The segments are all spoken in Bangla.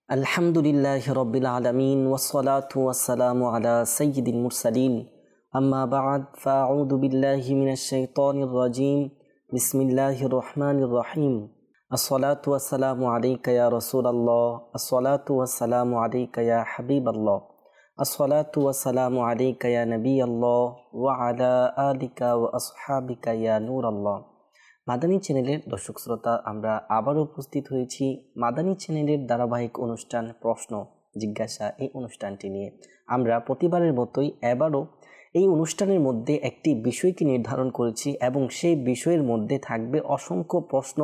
আলহামদুলিল্লাহি রাব্বিল আলামিন ওয়াসসালাতু ওয়াসসালামু আলা সাইয়্যিদিল মুরসালিন আম্মা বা'দ ফাআউযু বিল্লাহি মিনাশ শাইতানির রাজীম বিসমিল্লাহির রহমানির রহিম আসসালাতু ওয়াসসালামু আলাইকা ইয়া রাসূলাল্লাহ আসসালাতু ওয়াসসালামু আলাইকা ইয়া হাবিবাল্লাহ আসসালাতু ওয়াসসালামু আলাইকা ইয়া নবিয়াল্লাহ ওয়া আলা আলিকা ওয়া আসহাবিকা ইয়া নূরাল্লাহ। মাদানী চ্যানেলের দর্শক শ্রোতা, আমরা আবারও উপস্থিত হয়েছি মাদানী চ্যানেলের ধারাবাহিক অনুষ্ঠান প্রশ্ন জিজ্ঞাসা এই অনুষ্ঠানটি নিয়ে। আমরা প্রতিবারের মতোই এবারও এই অনুষ্ঠানের মধ্যে একটি বিষয়কে নির্ধারণ করেছি এবং সেই বিষয়ের মধ্যে থাকবে অসংখ্য প্রশ্ন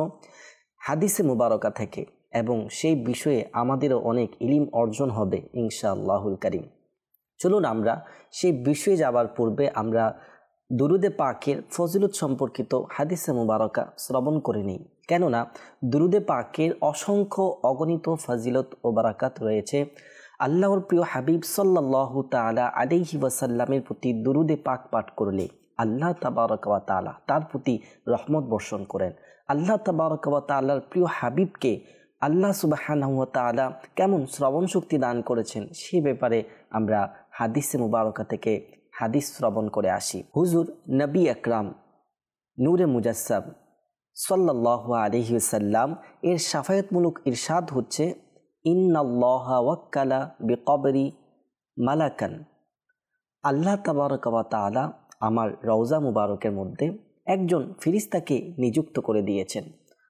হাদিসে মুবারকা থেকে, এবং সেই বিষয়ে আমাদেরও অনেক ইলম অর্জন হবে ইনশাআল্লাহুল কারীম। চলুন আমরা সেই বিষয়ে যাবার পূর্বে আমরা দুরুদে পাকের ফজিলত সম্পর্কিত হাদিসে মুবারকা শ্রবণ করে নিই। কেননা দুরুদে পাকের অসংখ্য অগণিত ফজিলত ও বারাকাত রয়েছে। আল্লাহর প্রিয় হাবিব সাল্লাল্লাহু তাআলা আলাইহি ওয়াসাল্লামের প্রতি দুরুদে পাক পাঠ করলে আল্লাহ তাবারক ওয়া তাআলা তার প্রতি রহমত বর্ষণ করেন। আল্লাহ তাবারক ওয়া তাআলার প্রিয় হাবিবকে আল্লাহ সুবহানাহু ওয়া তাআলা কেমন শ্রবণ শক্তি দান করেছেন সে ব্যাপারে আমরা হাদিসে মুবারকা থেকে হাদিস শ্রবণ করে আসি। হুজুর নবী আকরাম নূরে মুজাসসাম সাল্লাল্লাহু আলাইহি ওয়াসাল্লাম এর শাফায়াতমূলক ইরশাদ হচ্ছে, ইন্নাল্লাহা ওয়াক্কালা বিকবরি মালাকান। আল্লাহ তাবারক ওয়া তাআলা আমার রওজা মুবারকের মধ্যে একজন ফেরেশতাকে নিযুক্ত করে দিয়েছেন।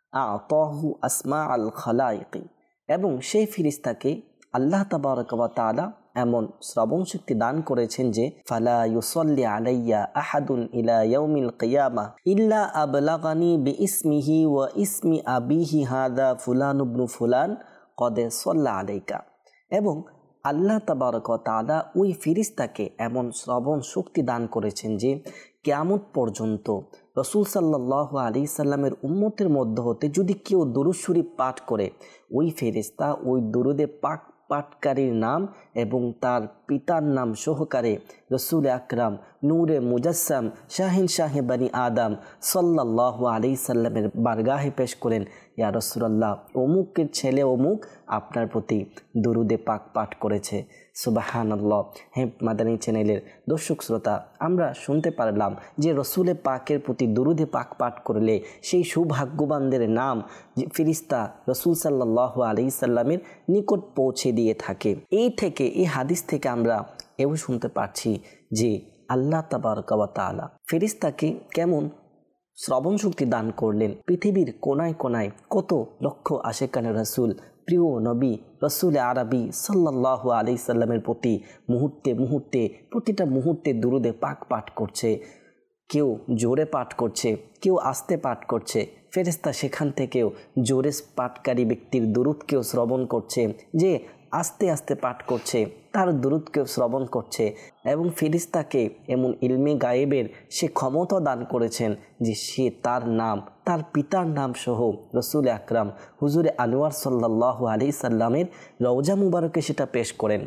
আতাহু আসমা আল খালাইক, এবং সেই ফেরেশতাকে আল্লাহ তাবারক ওয়া তাআলা এমন শ্রবণ শক্তি দান করেছেন যে ফালা ইউসাল্লি আলাইয়া আহাদুন ইলা ইয়াউমিল কিয়ামা ইল্লা আবলাগানি বিইসমিহি ওয়া ইসমি আবিহি হাদা ফুলান ইবনু ফুলান কদ সাল্লা আলাইকা। এবং আল্লাহ তাবারক ওয়া তাআলা ওই ফেরেশতাকে এমন শ্রবণ শক্তি দান করেছেন যে কিয়ামত পর্যন্ত রাসূল সাল্লাল্লাহু আলাইহি সাল্লামের উম্মতের মধ্য হতে যদি কেউ দুরূদ শরীফ পাঠ করে, ওই ফেরেশতা ওই দুরুদে পাক পাঠকারীর নাম এবং তার পিতার নাম সহকারে রসুল আকরাম নূরে মুজাসসাম শাহিন শাহে বানি আদম সাল্লাল্লাহু আলাইহি সাল্লামের বারগাহে পেশ করেন, ইয়া রাসূলুল্লাহ অমুকের ছেলে অমুক আপনার প্রতি দুরুদে পাক পাঠ করেছে। সুবহানাল্লাহ। হে মাদানী চ্যানেলের দর্শক শ্রোতা, আমরা শুনতে পারলাম যে রসুলে পাকের প্রতি দুরুদে পাক পাঠ করলে সেই সৌভাগ্যবানদের নাম ফেরেশতা রসুল সাল্লাল্লাহু আলাইহি সাল্লামের নিকট পৌঁছে দিয়ে থাকে। এই হাদিস থেকে আমরা এও শুনতে পারছি যে আল্লাহ তাবারক ওয়া তাআলা ফেরেশতাকে কেমন শ্রবণ শক্তি দান করলেন। পৃথিবীর কোনায় কোনায় কত লক্ষ আশেকানে রাসূল প্রিয় নবী রসুল আরবি সাল্লাল্লাহু আলাইহি সাল্লামের প্রতি মুহূর্তে মুহূর্তে প্রতিটা মুহূর্তে দুরুদে পাক পাঠ করছে। কেউ জোরে পাঠ করছে, কেউ আস্তে পাঠ করছে। ফেরেশতা সেখান থেকেও জোরে পাঠকারী ব্যক্তির দুরুদকেও শ্রবণ করছে, যে আস্তে আস্তে পাঠ করছে তার দুরুদকেও শ্রবণ করছে। এবং ফেরেশতাকে এমন ইলমে গায়েবের সে ক্ষমতা দান করেছেন যে সে তার নাম তার পিতার নাম সহ রসুল আকরাম হুজুরে আনোয়ার সাল্লাল্লাহু আলাইহি সাল্লামের রওজা মুবারকে সেটা পেশ করেন।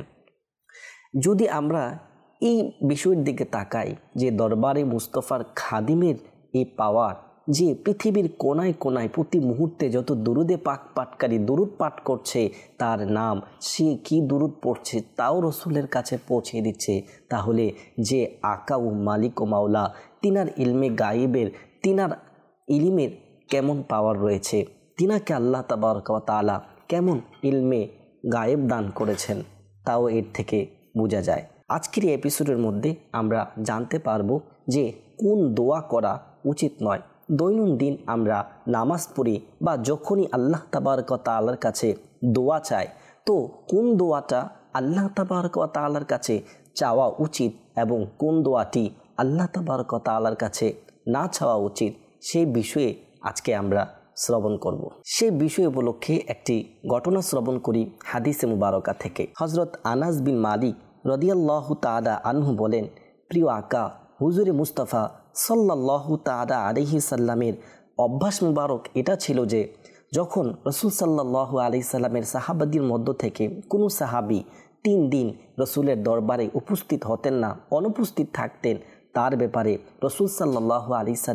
যদি আমরা এই বিষয়ের দিকে তাকাই যে দরবারে মুস্তফার খাদিমের এই পাওয়ার, যে পৃথিবীর কোনায় কোনায় প্রতি মুহূর্তে যত দুরুদে পাক পাঠকারী দুরুদ পাঠ করছে তার নাম, সে কি দুরুদ পড়ছে তাও রসুলের কাছে পৌঁছে দিচ্ছে, তাহলে যে আকা ও মালিক ও মাওলা তিনার ইলমে গায়েবের তিনার ইলমের কেমন পাওয়ার রয়েছে, তিনাকে আল্লাহ তাবারক ওয়া তাআলা কেমন ইলমে গায়েব দান করেছেন তাও এর থেকে বোঝা যায়। আজকের এই এপিসোডের মধ্যে আমরা জানতে পারবো যে কোন দোয়া করা উচিত নয়। দৈনন্দিন আমরা নামাজ পড়ি বা যখনই আল্লাহ তাবারক ওয়া তাআলার কাছে দোয়া চাই, তো কোন দোয়াটা আল্লাহ তাবারক ওয়া তাআলার কাছে চাওয়া উচিত এবং কোন দোয়াটি আল্লাহ তাবারক ওয়া তাআলার কাছে না চাওয়া উচিত, সেই বিষয়ে আজকে আমরা শ্রবণ করব। সেই বিষয় উপলক্ষে একটি ঘটনা শ্রবণ করি হাদিসে মুবারকা থেকে। হযরত আনাস বিন মালিক রাদিয়াল্লাহু তাআলা আনহু বলেন, প্রিয় আকা হুজুরে মুস্তাফা সাল্লাল্লাহু তাআলা আলাইহি সাল্লামের অভ্যাস মুবারক এটা ছিল যে যখন রসুল সাল্লাল্লাহু আলাইহি সাল্লামের সাহাবাদের মধ্য থেকে কোনো সাহাবী 3 দিন রসুলের দরবারে উপস্থিত হতেন না, অনুপস্থিত থাকতেন, তার ব্যাপারে রসুল সাল্লাল্লাহু আলাইহি সাল্লাম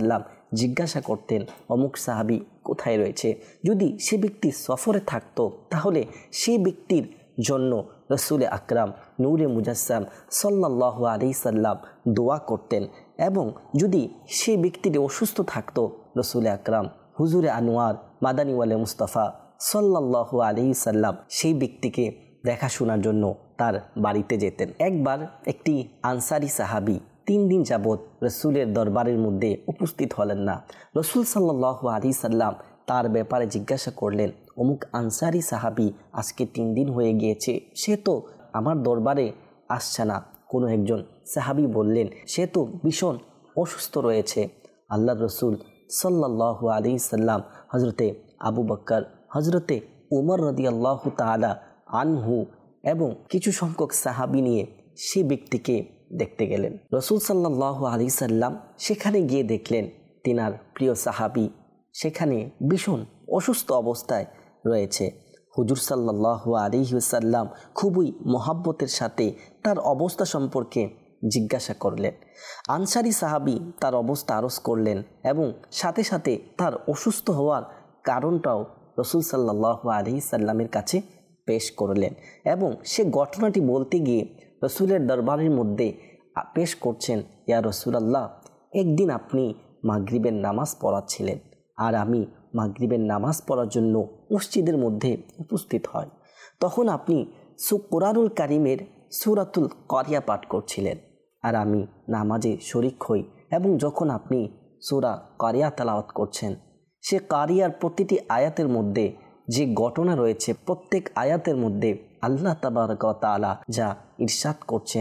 জিজ্ঞাসা করতেন অমুক সাহাবী কোথায় রয়েছে। যদি সে ব্যক্তি সফরে থাকতো তাহলে সেই ব্যক্তির জন্য রসুল আকরাম নূরে মুজাসসাম সাল্লাল্লাহু আলাইহি সাল্লাম দোয়া করতেন। এবং যদি সেই ব্যক্তিটি অসুস্থ থাকতো রসুল আকরাম হুজুরে আনোয়ার মাদানী ওয়ালে মুস্তাফা সাল্লাল্লাহু আলাইহি সাল্লাম সেই ব্যক্তিকে দেখাশোনার জন্য তার বাড়িতে যেতেন। একবার একটি আনসারি সাহাবী 3 দিন যাবৎ রসুলের দরবারের মধ্যে উপস্থিত হলেন না। রসুল সাল্লাল্লাহু আলাইহি সাল্লাম তার ব্যাপারে জিজ্ঞাসা করলেন, অমুক আনসারি সাহাবী আজকে 3 দিন হয়ে গিয়েছে, সে তো আমার দরবারে আসছে না। কোনো একজন সাহাবী বললেন, সে তো ভীষণ অসুস্থ রয়েছে। আল্লাহর রসুল সাল্লাল্লাহু আলাইহি সাল্লাম হজরতে আবু বকর, হজরতে উমর রাদিয়াল্লাহু তাআলা আনহু এবং কিছু সংখ্যক সাহাবী নিয়ে সেই ব্যক্তিকে দেখতে গেলেন। রসুল সাল্লাল্লাহু আলাইহি সাল্লাম সেখানে গিয়ে দেখলেন তিনার প্রিয় সাহাবী সেখানে ভীষণ অসুস্থ অবস্থায় রয়েছে। হুজুর সাল্লাল্লাহু আলাইহি ওয়াসাল্লাম খুবই মহাব্বতের সাথে তার অবস্থা সম্পর্কে জিজ্ঞাসা করলেন। আনসারি সাহাবী তার অবস্থা আরজ করলেন এবং সাথে সাথে তার অসুস্থ হওয়ার কারণটাও রসুল সাল্লাল্লাহু আলাইহি সাল্লামের কাছে পেশ করলেন এবং সে ঘটনাটি বলতে গিয়ে রসুলের দরবারের মধ্যে পেশ করছেন, ইয়া রাসূলুল্লাহ, একদিন আপনি মাগরিবের নামাজ পড়াচ্ছিলেন আর আমি মাগরিবের নামাজ পড়ার জন্য মসজিদের মধ্যে উপস্থিত হয়। তখন আপনি কোরআনুল কারীমের সূরাতুল কারিয়া পাঠ করছিলেন আর আমি নামাজে শরিক হই এবং যখন আপনি সূরা কারিয়া তেলাওয়াত করছেন, সে কারিয়ার প্রতিটি আয়াতের মধ্যে যে ঘটনা রয়েছে, প্রত্যেক আয়াতের মধ্যে আল্লাহ তাবারক ওয়া তাআলা যা ইরশাদ করছেন,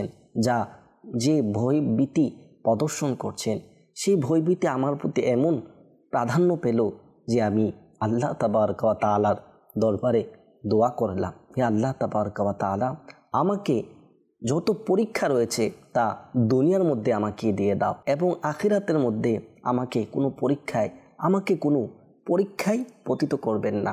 যে ভয়ভীতি প্রদর্শন করছেন, সেই ভয়ভীতি আমার প্রতি এমন প্রাধান্য পেল যে আমি আল্লাহ তাবারক ওয়া তাআলার দরবারে দোয়া করলাম, হে আল্লাহ তাবারক ওয়া তাআলা, আমাকে যত পরীক্ষা রয়েছে তা দুনিয়ার মধ্যে আমাকে দিয়ে দাও এবং আখিরাতের মধ্যে আমাকে কোনো পরীক্ষায় পতিত করবেন না।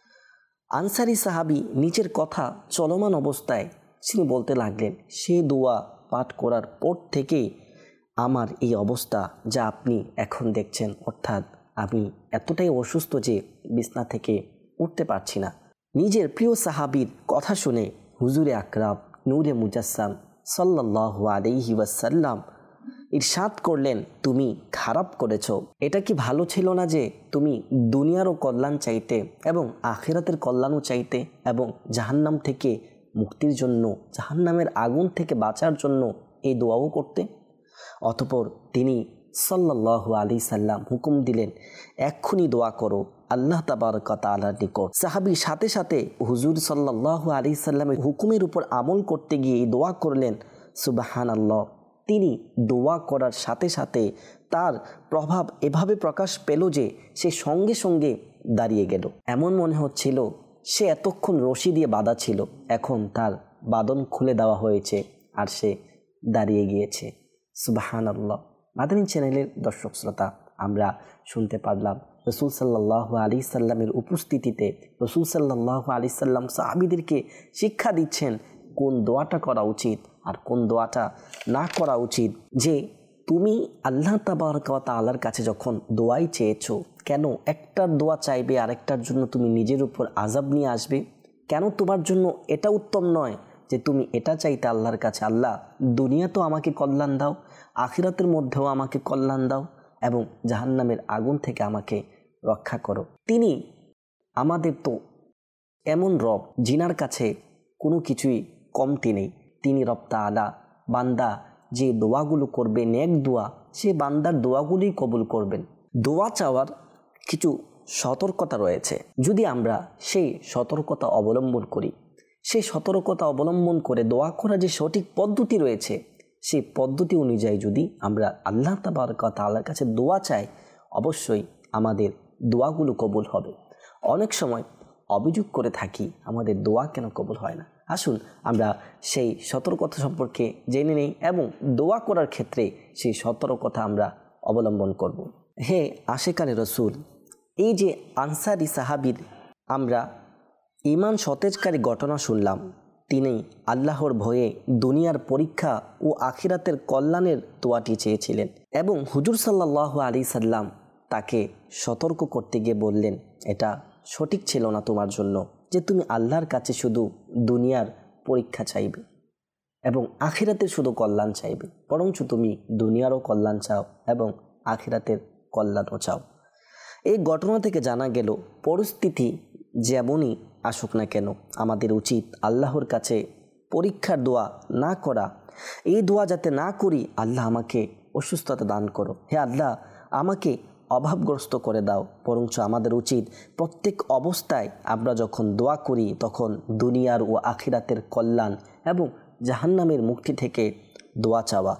আনসারি সাহাবী নিচের কথা চলমান অবস্থায় তিনি বলতে লাগলেন, সে দোয়া পাঠ করার পর থেকেই আমার এই অবস্থা যা আপনি এখন দেখছেন, অর্থাৎ আমি এতটাই অসুস্থ যে বিছনা থেকে উঠতে পারছি না। নিজের প্রিয় সাহাবীর কথা শুনে হুজুরে আকরাম নূরে মুজাসসাম সাল্লাল্লাহু আলাইহি ওয়াসাল্লাম ইরশাদ করলেন, তুমি খারাপ করেছো। এটা কি ভালো ছিল না যে তুমি দুনিয়ারও কল্যাণ চাইতে এবং আখিরাতের কল্যাণও চাইতে এবং জাহান্নাম থেকে মুক্তির জন্য, জাহান্নামের আগুন থেকে বাঁচার জন্য এই দোয়াও করতে? অতঃপর তিনি সাল্লাল্লাহু আলাইহি সাল্লাম হুকুম দিলেন, এক্ষুনি দোয়া করো আল্লাহ তাবারক ওয়া তাআলার নিকট। সাহাবী সাথে সাথে হুজুর সাল্লাল্লাহু আলাইহি সাল্লামের হুকুমের উপর আমল করতে গিয়ে দোয়া করলেন, সুবহানাল্লাহ। তিনি দোয়া করার সাথে সাথে তার প্রভাব এভাবে প্রকাশ পেল যে সে সঙ্গে সঙ্গে দাঁড়িয়ে গেল। এমন মনে হচ্ছিল সে এতক্ষণ রশি দিয়ে বাঁধা ছিল, এখন তার বাঁধন খুলে দেওয়া হয়েছে আর সে দাঁড়িয়ে গিয়েছে। সুবহানাল্লাহ। মাদানী চ্যানেলের দর্শক শ্রোতা, আমরা শুনতে পারলাম রসুল সাল্লাল্লাহু আলাইহি সাল্লামের উপস্থিতিতে রসুল সাল্লাল্লাহু আলাইহি সাল্লাম সাহাবীদেরকে শিক্ষা দিচ্ছেন কোন দোয়াটা করা উচিত আর কোন দোয়াটা না করা উচিত। যে তুমি আল্লাহ তাবারক ওয়া তাআলার কাছে যখন দোয়াই চেয়েছো, কেন একটার দোয়া চাইবে আরেকটার জন্য তুমি নিজের উপর আযাব নিয়ে আসবে? কেন তোমার জন্য এটা উত্তম নয় যে তুমি এটা চাইতে আল্লাহর কাছে, আল্লাহ দুনিয়া তো আমাকে কল্যাণ দাও, আখিরাতের মধ্যেও আমাকে কল্যাণ দাও এবং জাহান্নামের আগুন থেকে আমাকে রক্ষা করো। তিনি আমাদের তো এমন রব যিনার কাছে কোনো কিছুই কমতি নেই। তিনি রব তাআলা বান্দা যে দোয়াগুলো করবে নেক দোয়া, সে বান্দার দোয়াগুলোই কবুল করবেন। দোয়া চাওয়ার কিছু সতর্কতা রয়েছে, যদি আমরা সেই সতর্কতা অবলম্বন করি, সেই সতর্কতা অবলম্বন করে দোয়া করার যে সঠিক পদ্ধতি রয়েছে, সেই পদ্ধতি অনুযায়ী যদি আমরা আল্লাহ তাবারক ওয়া তাআলার কাছে দোয়া চাই, অবশ্যই আমাদের দোয়াগুলো কবুল হবে। অনেক সময় অভিযোগ করে থাকি আমাদের দোয়া কেন কবুল হয় না। আসুন আমরা সেই সতর্কতা সম্পর্কে জেনে নেই এবং দোয়া করার ক্ষেত্রে সেই সতর্কতা আমরা অবলম্বন করব। হে আশিকানে রসুল, এই যে আনসারি সাহাবীর আমরা ঈমান সতেজকারী ঘটনা শুনলাম, তিনি আল্লাহর ভয়ে দুনিয়ার পরীক্ষা ও আখিরাতের কল্যাণের দোয়াটি চেয়েছিলেন এবং হুজুর সাল্লাল্লাহু আলাইহি সাল্লাম তাকে সতর্ক করতে গিয়ে বললেন, এটা সঠিক ছিল না তোমার জন্য যে তুমি আল্লাহর কাছে শুধু দুনিয়ার পরীক্ষা চাইবে এবং আখিরাতের শুধু কল্যাণ চাইবে, বরঞ্চ তুমি দুনিয়ারও কল্যাণ চাও এবং আখিরাতের কল্যাণও চাও। এই ঘটনা থেকে জানা গেল পরিস্থিতি যেমনই আসুক না কেন আমাদের উচিত আল্লাহর কাছে পরীক্ষার দোয়া না করা। এই দোয়া যাতে না করি, আল্লাহ আমাকে অসুস্থতা দান করো, হে আল্লাহ আমাকে অভাবগ্রস্ত করে দাও, বরঞ্চ আমাদের উচিত প্রত্যেক অবস্থায় আমরা যখন দোয়া করি তখন দুনিয়ার ও আখিরাতের কল্যাণ এবং জাহান্নামের মুক্তি থেকে দোয়া চাওয়া।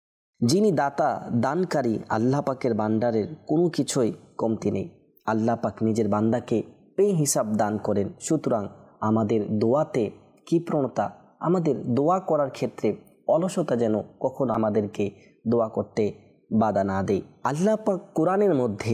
যিনি দাতা দানকারী আল্লাহ পাকের ভান্ডারের কোনো কিছুই কমতি নেই। আল্লাহ পাক নিজের বান্দাকে বেহিসাব দান করেন। সুতরাং আমাদের দোয়াতে কৃপণতা, আমাদের দোয়া করার ক্ষেত্রে অলসতা যেন কখনো আমাদেরকে দোয়া করতে বাধা না দেয়। আল্লাহ পাক কোরআনের মধ্যে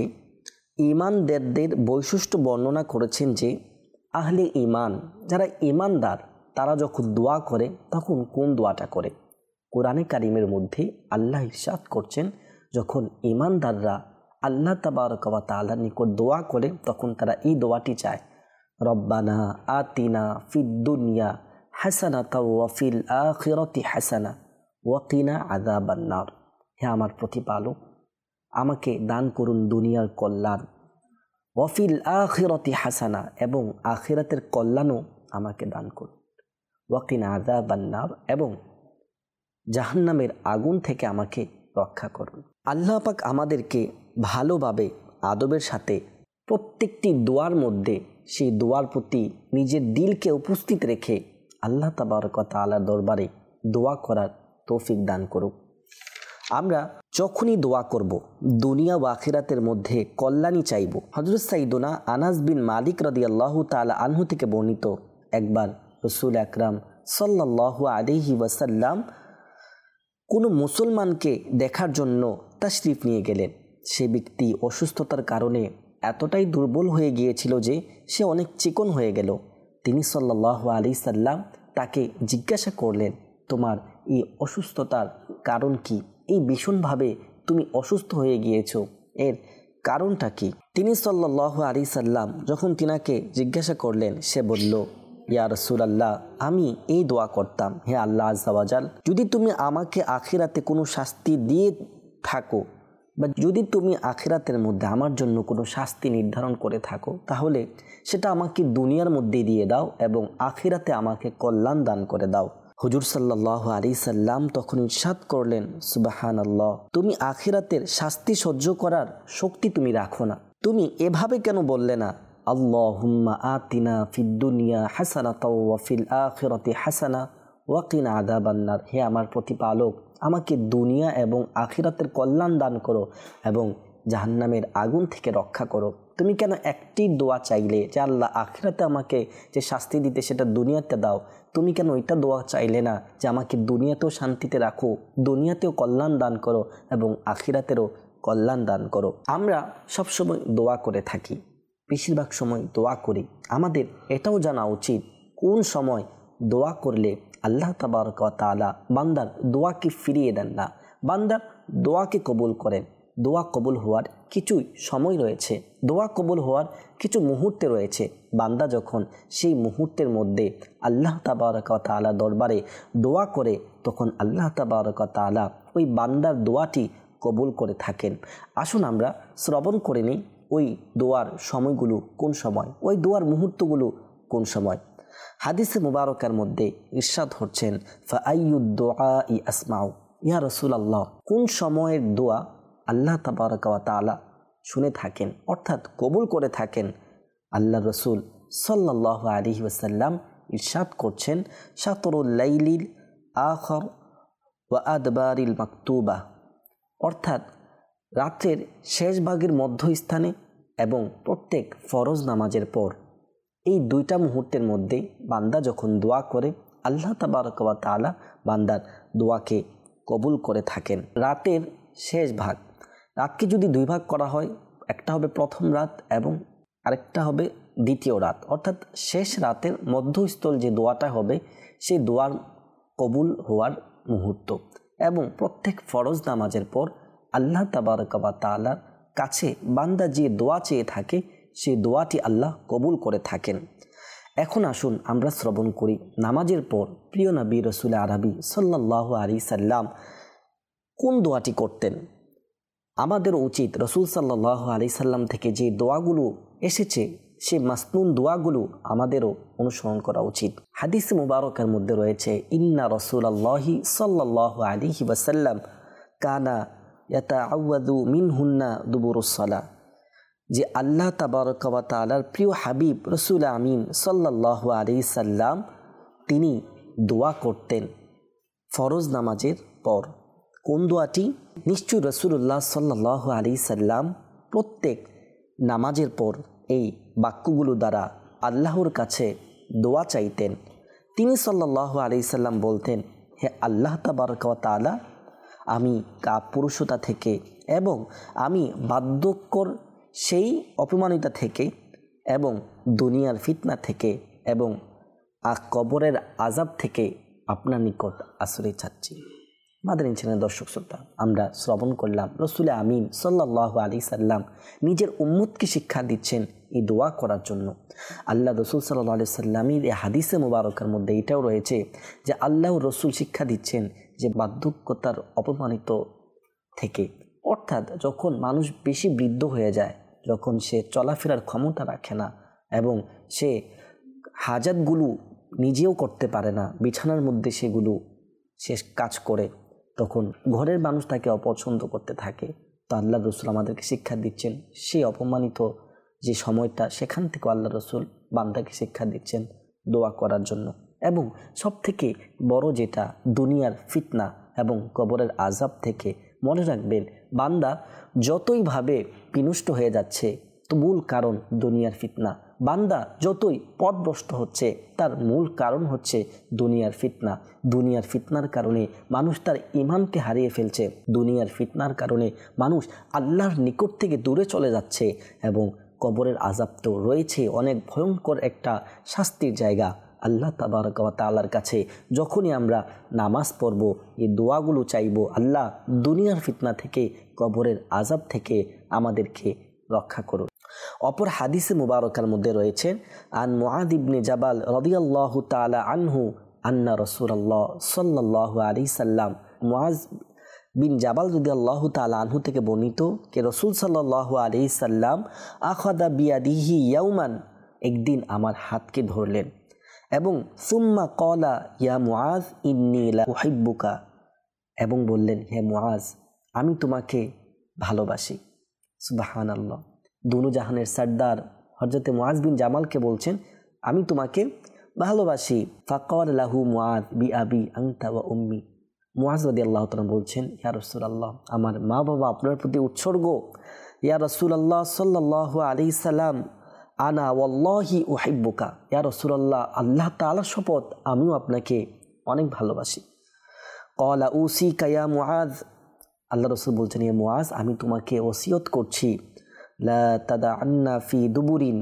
ঈমানদারদের বৈশিষ্ট্য বর্ণনা করেছেন যে আহলে ঈমান, যারা ঈমানদার তারা যখন দোয়া করে তখন কোন দোয়াটা করে। কোরআনে কারিমের মধ্যে আল্লাহ ইরশাদ করছেন, যখন ঈমানদাররা আল্লাহ তাবারক ওয়া তাআলার নিকট দোয়া করে তখন তারা এই দোয়াটি চায়, রব্বানা আতিনা ফিদ দুনিয়া হাসানাতাও ওয়া ফিল আখিরাতি হাসানা ওয়া কিনা আযাবান নার। হে আমার প্রতিপালক, আমাকে দান করুন দুনিয়ার কল্যাণ, ওয়া ফিল আখিরাতি হাসানা, এবং আখিরাতের কল্যাণও আমাকে দান করুন, ওয়া কিনা আযাবান নার, এবং জাহান্নামের আগুন থেকে আমাকে রক্ষা করুন। আল্লাহ পাক আমাদেরকে ভালোভাবে আদবের সাথে প্রত্যেকটি দোয়ার মধ্যে সেই দোয়ার প্রতি নিজের দিলকে উপস্থিত রেখে আল্লাহ তাবারক ওয়া তাআলার দরবারে দোয়া করার তৌফিক দান করুক। আমরা যখনই দোয়া করব দুনিয়া ও আখিরাতের মধ্যে কল্যাণই চাইব। হযরত সাইয়্যিদুনা আনাস বিন মালিক রাদিয়াল্লাহু তাআলা আনহু থেকে বর্ণিত, একবার রাসূল আকরাম সাল্লাল্লাহু আলাইহি ওয়াসাল্লাম কোনো মুসলমানকে দেখার জন্য তাশরিফ নিয়ে গেলেন। সে ব্যক্তি অসুস্থতার কারণে এতটাই দুর্বল হয়ে গিয়েছিল যে সে অনেক চিকন হয়ে গেল। তিনি সাল্লাল্লাহু আলাইহি সাল্লাম তাকে জিজ্ঞাসা করলেন, তোমার এই অসুস্থতার কারণ কি? এই ভীষণভাবে তুমি অসুস্থ হয়ে গিয়েছো, এর কারণটা কি? তিনি সাল্লাল্লাহু আলাইহি সাল্লাম যখন তিনাকে জিজ্ঞাসা করলেন, সে বলল, ইয়া রাসূলুল্লাহ, আমি এই দোয়া করতাম, হে আল্লাহ আযজা ওয়া জাল, যদি তুমি আমাকে আখিরাতে কোনো শাস্তি দিয়ে থাকো বা যদি তুমি আখিরাতের মধ্যে আমার জন্য কোনো শাস্তি নির্ধারণ করে থাকো, তাহলে সেটা আমাকে দুনিয়ার মধ্যে দিয়ে দাও এবং আখিরাতে আমাকে কল্যাণ দান করে দাও। হুজুর সাল্লাল্লাহু আলাইহি সাল্লাম তখন ইরশাদ করলেন, সুবহানাল্লাহ, তুমি আখিরাতের শাস্তি সহ্য করার শক্তি তুমি রাখো না, তুমি এভাবে কেন বললে না, আল্লাহুম্মা আতিনা ফিদ দুনিয়া হাসানাতাও ওয়া ফিল আখিরাতি হাসানা ওয়া কিনা আযাবান নার। হে আমার প্রতিপালক, আমাকে দুনিয়া এবং আখিরাতের কল্যাণ দান করো এবং জাহান্নামের আগুন থেকে রক্ষা করো। তুমি কেন একটি দোয়া চাইলে যে আল্লাহ আখিরাতে আমাকে যে শাস্তি দিতে সেটা দুনিয়াতে দাও? তুমি কেন ওইটা দোয়া চাইলে না যে আমাকে দুনিয়াতেও শান্তিতে রাখো, দুনিয়াতেও কল্যাণ দান করো এবং আখিরাতেরও কল্যাণ দান করো? আমরা সবসময় দোয়া করে থাকি, বেশিরভাগ সময় দোয়া করি। আমাদের এটাও জানা উচিত কোন সময় দোয়া করলে আল্লাহ তাবারক ওয়া তাআলা বান্দার দোয়াকে ফিরিয়ে দেন না, বান্দার দোয়াকে কবুল করেন। দোয়া কবুল হওয়ার কিছু সময় রয়েছে, দোয়া কবুল হওয়ার কিছু মুহূর্তে রয়েছে। বান্দা যখন সেই মুহূর্তের মধ্যে আল্লাহ তাবারক ওয়া তাআলা দরবারে দোয়া করে তখন আল্লাহ তাবারক ওয়া তাআলা ওই বান্দার দোয়াটি কবুল করে থাকেন। আসুন আমরা শ্রবণ করে নিই ওই দোয়ার সময়গুলো কোন সময়, ওই দোয়ার মুহূর্তগুলো কোন সময়। হাদিসে মুবারকার মধ্যে ইরশাদ হচ্ছেন, ফাআইয়ুদ দুআই আসমাউ, ইয়া রাসূলুল্লাহ, কোন সময়ের দোয়া আল্লাহ তাবারক ওয়া তাআলা শুনে থাকেন অর্থাৎ কবুল করে থাকেন? আল্লাহ রসুল সাল্লাল্লাহু আলাইহি ওয়াসাল্লাম ইরশাদ করছেন, শাতরুল লাইলিল আখর ওয়া আদবারিল মাকতুবা, অর্থাৎ রাত্রের শেষ ভাগের মধ্যস্থানে এবং প্রত্যেক ফরজ নামাজের পর এই দুইটা মুহূর্তের মধ্যে বান্দা যখন দোয়া করে আল্লাহ তাবারক ওয়া তাআলা বান্দার দোয়াকে কবুল করে থাকেন। রাতের শেষ ভাগ, রাতকে যদি দুই ভাগ করা হয়, একটা হবে প্রথম রাত এবং আরেকটা হবে দ্বিতীয় রাত, অর্থাৎ শেষ রাতের মধ্যস্থল যে দোয়াটা হবে সেই দোয়ার কবুল হওয়ার মুহূর্ত। এবং প্রত্যেক ফরজ নামাজের পর আল্লাহ তাবারক ওয়া তাআলার কাছে বান্দা যে দোয়া চেয়ে থাকে সেই দোয়াটি আল্লাহ কবুল করে থাকেন। এখন আসুন আমরা শ্রবণ করি নামাজের পর প্রিয় নবী রাসূল আরবি সাল্লাল্লাহু আলাইহি সাল্লাম কোন দোয়াটি করতেন। আমাদের উচিত রাসূল সাল্লাল্লাহু আলাইহি সাল্লাম থেকে যে দোয়াগুলো এসেছে সেই মাসনুন দোয়াগুলো আমাদেরও অনুসরণ করা উচিত। হাদিস মুবারকের মধ্যে রয়েছে ইন্না রাসূলুল্লাহি সাল্লাল্লাহু আলাইহি ওয়াসাল্লাম কানা ইয়াতাআওয়াযু মিনহুন্না দুবুরুস সালাহ, যে আল্লাহ তাবারক ওয়া তাআলার প্রিয় হাবিব রাসূল আমিন সাল্লাল্লাহু আলাইহি সাল্লাম তিনি দোয়া করতেন ফরজ নামাজের পর। কোন দোয়াটি? নিশ্চয় রাসূলুল্লাহ সাল্লাল্লাহু আলাইহি সাল্লাম প্রত্যেক নামাজের পর এই বাক্যগুলো দ্বারা আল্লাহর কাছে দোয়া চাইতেন। তিনি সাল্লাল্লাহু আলাইহি সাল্লাম বলতেন, হে আল্লাহ তাবারক ওয়া তাআলা, আমি কাপুরুষতা থেকে এবং আমি বার্ধক্যর সেই অপমানিতা থেকে এবং দুনিয়ার ফিতনা থেকে এবং কবরের আযাব থেকে আপনার নিকট আশ্রয় চাচ্ছি। মাদানী চ্যানেলের দর্শক শ্রোতা, আমরা শ্রবণ করলাম রাসূল আমিন সাল্লাল্লাহু আলাইহি সাল্লাম নিজের উম্মতকে শিক্ষা দিচ্ছেন এই দোয়া করার জন্য। আল্লাহ রসুল সাল্লাল্লাহু আলাইহি সাল্লামের এই হাদিসে মুবারকের মধ্যে এটাও রয়েছে যে আল্লাহ রসুল শিক্ষা দিচ্ছেন যে বার্ধক্যতার অপমানিত থেকে, অর্থাৎ যখন মানুষ বেশি বৃদ্ধ হয়ে যায়, যখন সে চলাফেরার ক্ষমতা রাখে না এবং সে হাজাতগুলো নিজেও করতে পারে না, বিছানার মধ্যে সেগুলো সে কাজ করে, তখন ঘরের মানুষ তাকে অপছন্দ করতে থাকে। তো আল্লাহ রসুল আমাদেরকে শিক্ষা দিচ্ছেন সেই অপমানিত যে সময়টা, সেখান থেকে আল্লাহ রসুল বান্দাকে শিক্ষা দিচ্ছেন দোয়া করার জন্য। এবং সব থেকে বড় যেটা দুনিয়ার ফিতনা এবং কবরের আযাব থেকে, মনে রাখবেন বান্দা যতইভাবে বিনষ্ট হয়ে যাচ্ছে তো মূল কারণ দুনিয়ার ফিতনা। বান্দা যতই পথভ্রষ্ট হচ্ছে তার মূল কারণ হচ্ছে দুনিয়ার ফিতনা। দুনিয়ার ফিতনার কারণে মানুষ তার ঈমানকে হারিয়ে ফেলছে, দুনিয়ার ফিতনার কারণে মানুষ আল্লাহর নিকট থেকে দূরে চলে যাচ্ছে এবং কবরের আযাব তো রয়েছে, অনেক ভয়ঙ্কর একটা শাস্তির জায়গা। আল্লাহ তাবারক ওয়া তাআলার কাছে যখনই আমরা নামাজ পড়ব, এই দোয়াগুলো চাইব, আল্লাহ দুনিয়ার ফিতনা থেকে কবরের আযাব থেকে আমাদেরকে রক্ষা করুন। অপর হাদিসে মুবারকার মধ্যে রয়েছে আন মুআয ইবনে জাবাল রাদিয়াল্লাহু তাআলা আনহু আন্না রাসূলুল্লাহ সাল্লাল্লাহু আলাইহি সাল্লাম, মুআয বিন জাবাল রাদিয়াল্লাহু তাআলা আনহু থেকে বর্ণিত যে রাসূল সাল্লাল্লাহু আলাইহি সাল্লাম আখাদা বিয়াদিহি ইয়াওমান, একদিন আমার হাতকে ধরলেন এবং সুম্মা ক্বালা ইয়া মুআয ইন্নী লা উহিব্বুকা, এবং বললেন, হে মুআয, আমি তোমাকে ভালোবাসি। সুবহানাল্লাহ, দুনো জাহানের সরদার হযরতে মুআয বিন জামালকে বলছেন আমি তোমাকে ভালোবাসি। ফাকাল লাহু মুআয বিআবি আনতা ওয়া উম্মি, মুআয রাদিয়াল্লাহু তাআলা বলছেন, ইয়া রাসূলুল্লাহ, আমার মা বাবা আপনার প্রতি উৎসর্গ। ইয়া রাসূলুল্লাহ সাল্লাল্লাহু আলাইহি সাল্লাম, আনা ওয়াল্লাহি উহিব্বুকা, ইয়া রাসূলুল্লাহ, আল্লাহ তাআলার শপথ আমিও আপনাকে অনেক ভালোবাসি। ক্বালা উসিকা ইয়া মুআয, আল্লাহ রাসূল বলছেন, ইয়া মুআয, আমি তোমাকে ওসিয়ত করছি, লা তাদাআন্না ফি দুবুরিন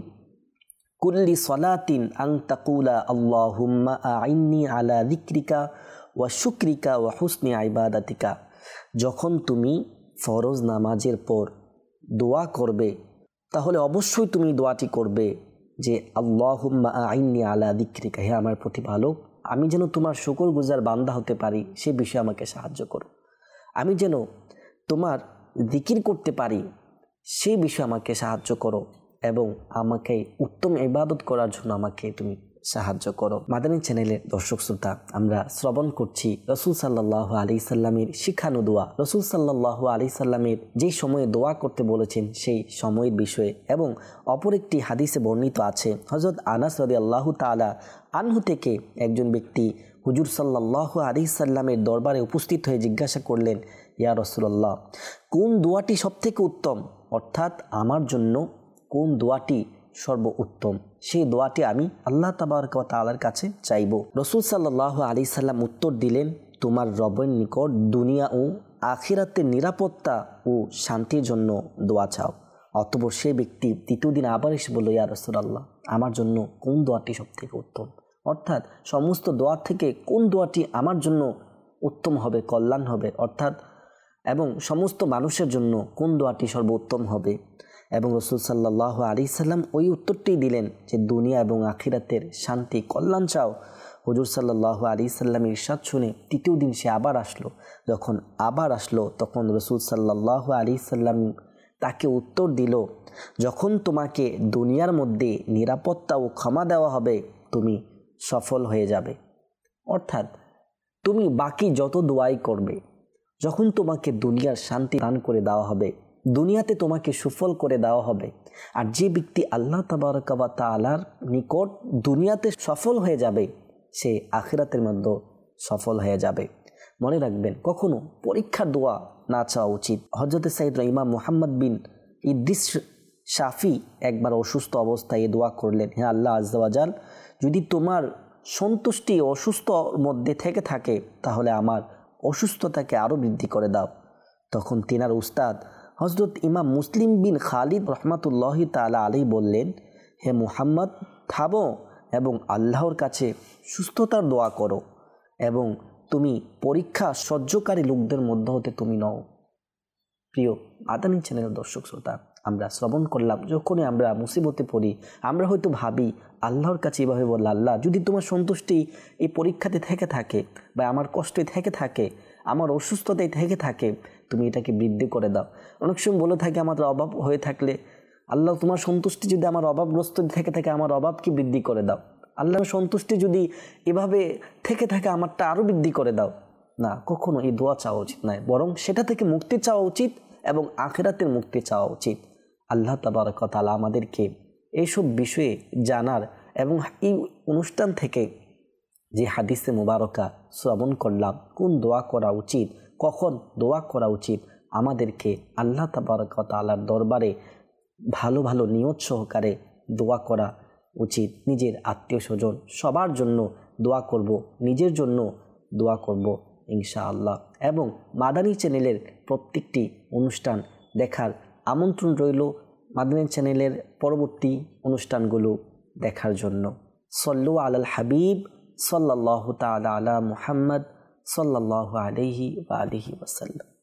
কুল্লি সালাতিন আন তাকুলা আল্লাহুম্মা আইন্নি আলা যিকরিকা ওয়া শুকরিকা ওয়া হুসনি ইবাদাতিকা, যখন তুমি ফরজ নামাজের পর দোয়া করবে তাহলে অবশ্যই তুমি দোয়াটি করবে যে আল্লাহুম্মা আইন্নি আলা যিকরিকা, হে আমার প্রতিপালক, আমি যেন তোমার শুকরগুজার বান্দা হতে পারি সে বিষয়ে আমাকে সাহায্য করো, আমি যেন তোমার জিকির করতে পারি সেই বিষয়ে আমাকে সাহায্য করো এবং আমাকে উত্তম ইবাদত করার জন্য আমাকে তুমি সাহায্য করো। মাদানী চ্যানেলের দর্শক শ্রোতা, আমরা শ্রবণ করছি রাসূল সাল্লাল্লাহু আলাইহি সাল্লামের শিখানো দোয়া। রাসূল সাল্লাল্লাহু আলাইহি সাল্লামের যেই সময়ে দোয়া করতে বলেছেন সেই সময়ের বিষয়ে, এবং অপর একটি হাদিসে বর্ণিত আছে হযরত আনাস রাদিয়াল্লাহু তাআলা আনহু থেকে একজন ব্যক্তি হুজুর সাল্লাল্লাহু আলাইহি সাল্লামের দরবারে উপস্থিত হয়ে জিজ্ঞাসা করলেন, ইয়া রাসূলুল্লাহ, কোন দোয়াটি সবথেকে উত্তম, অর্থাৎ আমার জন্য কোন দোয়াটি সর্বোত্তম, সেই দোয়াটি আমি আল্লাহ তাবারক ওয়া তাআলার কাছে চাইব। রাসূল সাল্লাল্লাহু আলাইহি সাল্লাম উত্তর দিলেন, তোমার রবের নিকট দুনিয়া ও আখিরাতের নিরাপত্তা ও শান্তির জন্য দোয়া চাও। অতঃপর সেই ব্যক্তি তৃতীয় দিন আবার এসে বলল, ইয়া রাসূলুল্লাহ, আমার জন্য কোন দোয়াটি সবথেকে উত্তম, অর্থাৎ সমস্ত দোয়া থেকে কোন দোয়াটি আমার জন্য উত্তম হবে, কল্যাণ হবে, অর্থাৎ এবং সমস্ত মানুষের জন্য কোন দোয়াটি সর্বোত্তম হবে। এবং রাসূল সাল্লাল্লাহু আলাইহি সাল্লাম ওই উত্তরটি দিলেন যে দুনিয়া এবং আখিরাতের শান্তি কল্যাণ চাও। হুজুর সাল্লাল্লাহু আলাইহি সাল্লাম ইরশাদ শুনে তৃতীয় দিন সে আবার আসলো। যখন আবার আসলো তখন রাসূল সাল্লাল্লাহু আলাইহি সাল্লাম তাকে উত্তর দিল, যখন তোমাকে দুনিয়ার মধ্যে নিরাপত্তা ও ক্ষমা দেওয়া হবে তুমি সফল হয়ে যাবে। অর্থাৎ তুমি বাকি যত দোয়াই করবে, যখন তোমাকে দুনিয়ার শান্তি দান করে দেওয়া হবে, দুনিয়াতে তোমাকে সুফল করে দেওয়া হবে, আর যে ব্যক্তি আল্লাহ তাবারকা ওয়া তাআলার নিকট দুনিয়াতে সফল হয়ে যাবে সে আখিরাতের মধ্যে সফল হয়ে যাবে। মনে রাখবেন, কখনো পরীক্ষার দোয়া না চাওয়া উচিত। হযরত সাইয়েদনা ইমাম মুহাম্মদ বিন ইদ্রিস শাফি একবার অসুস্থ অবস্থায় দোয়া করলেন, হে আল্লাহ আযজা ওয়া জাল, যদি তোমার সন্তুষ্টি অসুস্থর মধ্যে থেকে থাকে তাহলে আমার অসুস্থতাকে আরও বৃদ্ধি করে দাও। তখন তিনার উস্তাদ হযরত ইমাম মুসলিম বিন খালিদ রহমাতুল্লাহি তাআলা আলাইহি বললেন, হে মুহাম্মদ, থামো এবং আল্লাহর কাছে সুস্থতার দোয়া করো এবং তুমি পরীক্ষা সহ্যকারী লোকদের মধ্যে হতে তুমি নও। প্রিয় মাদানী চ্যানেলের দর্শক শ্রোতা, আমরা শ্রবণ করলাম, যখনই আমরা মুসিবতে পড়ি আমরা হয়তো ভাবি আল্লাহর কাছে এভাবে বলল, আল্লাহ যদি তোমার সন্তুষ্টি এই পরীক্ষাতে থেকে থাকে বা আমার কষ্টে থেকে থাকে, আমার অসুস্থতায় থেকে থাকে, তুমি এটাকে বৃদ্ধি করে দাও। অনেক সময় বলে থাকে আমাদের অভাব হয়ে থাকলে, আল্লাহ তোমার সন্তুষ্টি যদি আমার অভাবগ্রস্ত থেকে থাকে আমার অভাবকে বৃদ্ধি করে দাও। আল্লাহর সন্তুষ্টি যদি এভাবে থেকে থাকে আমারটা আরও বৃদ্ধি করে দাও। না, কখনো এই দোয়া চাওয়া উচিত নয়, বরং সেটা থেকে মুক্তি চাওয়া উচিত এবং আখিরাতের মুক্তি চাওয়া উচিত। আল্লাহ তাবারক ওয়া তাআলা আমাদেরকে এইসব বিষয়ে জানার এবং এই অনুষ্ঠান থেকে যে হাদিসে মুবারকা শ্রবণ করলাম, কোন দোয়া করা উচিত, কখন দোয়া করা উচিত, আমাদেরকে আল্লাহ তাবারক ওয়া তাআলার দরবারে ভালো ভালো নিয়ত সহকারে দোয়া করা উচিত। নিজের আত্মীয় স্বজন সবার জন্য দোয়া করব, নিজের জন্য দোয়া করব ইনশাআল্লাহ। এবং মাদানী চ্যানেলের প্রত্যেকটি অনুষ্ঠান দেখার আমন্ত্রণ রইল, মাদানী চ্যানেলের পরবর্তী অনুষ্ঠানগুলো দেখার জন্য। সল্লু আলাল হাবিব সাল্লাল্লাহু তাআলা আলা মুহাম্মদ সাল্লাল্লাহু আলাইহি ওয়া আলিহি ওয়াসাল্লাম।